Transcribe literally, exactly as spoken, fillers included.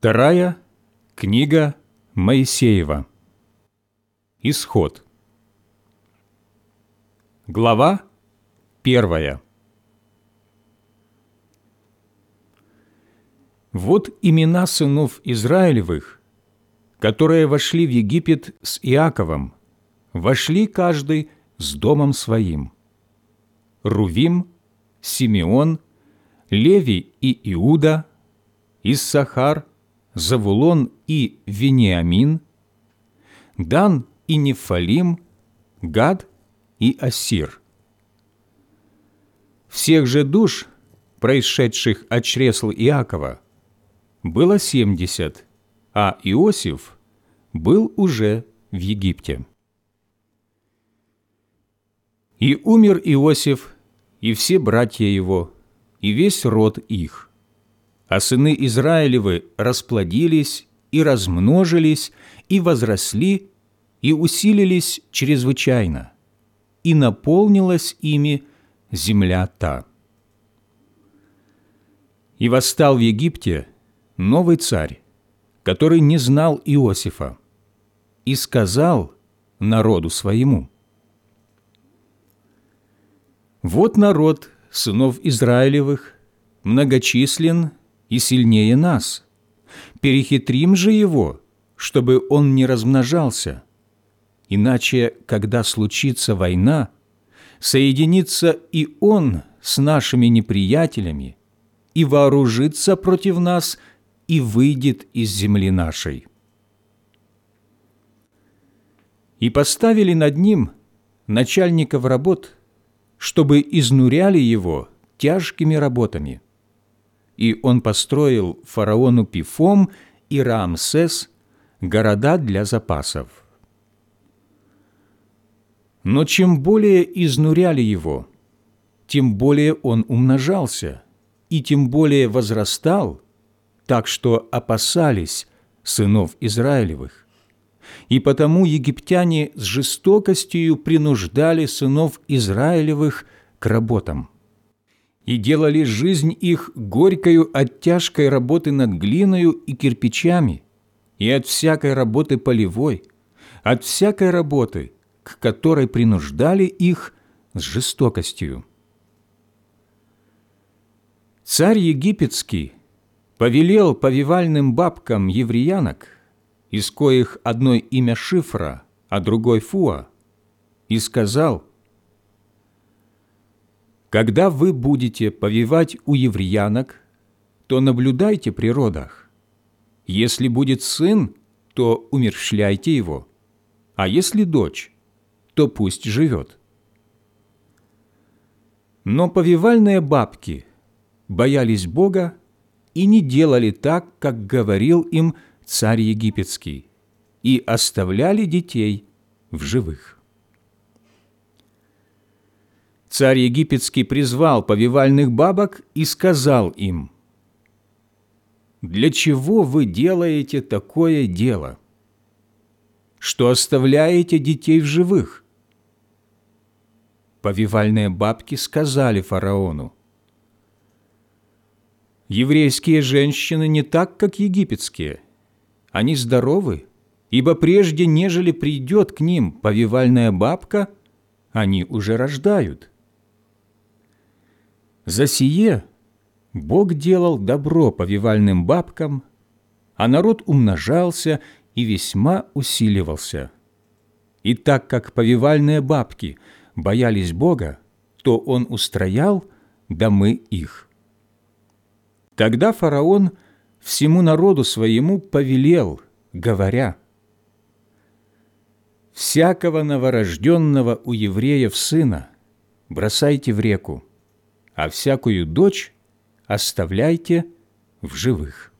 Вторая книга Моисеева. Исход. Глава первая. Вот имена сынов Израилевых, которые вошли в Египет с Иаковом, вошли каждый с домом своим: Рувим, Симеон, Леви и Иуда, Иссахар, Завулон и Вениамин, Дан и Нефалим, Гад и Ассир. Всех же душ, происшедших от чресл Иакова, было семьдесят, а Иосиф был уже в Египте. И умер Иосиф, и все братья его, и весь род их. А сыны Израилевы расплодились и размножились, и возросли, и усилились чрезвычайно, и наполнилась ими земля та. И восстал в Египте новый царь, который не знал Иосифа, и сказал народу своему: «Вот народ сынов Израилевых многочислен и сильнее нас. Перехитрим же его, чтобы он не размножался. Иначе, когда случится война, соединится и он с нашими неприятелями, и вооружится против нас, и выйдет из земли нашей». И поставили над ним начальников работ, чтобы изнуряли его тяжкими работами. И он построил фараону Пифом и Раамсес города для запасов. Но чем более изнуряли его, тем более он умножался, и тем более возрастал, так что опасались сынов Израилевых. И потому египтяне с жестокостью принуждали сынов Израилевых к работам и делали жизнь их горькою от тяжкой работы над глиною и кирпичами, и от всякой работы полевой, от всякой работы, к которой принуждали их с жестокостью. Царь египетский повелел повивальным бабкам евреянок, из коих одной имя Шифра, а другой Фуа, и сказал: «Когда вы будете повивать у евреянок, то наблюдайте при родах. Если будет сын, то умерщвляйте его, а если дочь, то пусть живет». Но повивальные бабки боялись Бога и не делали так, как говорил им царь египетский, и оставляли детей в живых. Царь египетский призвал повивальных бабок и сказал им: «Для чего вы делаете такое дело, что оставляете детей в живых?» Повивальные бабки сказали фараону: «Еврейские женщины не так, как египетские. Они здоровы, ибо прежде, нежели придет к ним повивальная бабка, они уже рождают». За сие Бог делал добро повивальным бабкам, а народ умножался и весьма усиливался. И так как повивальные бабки боялись Бога, то Он устроял домы их. Тогда фараон всему народу своему повелел, говоря: «Всякого новорожденного у евреев сына бросайте в реку, а всякую дочь оставляйте в живых».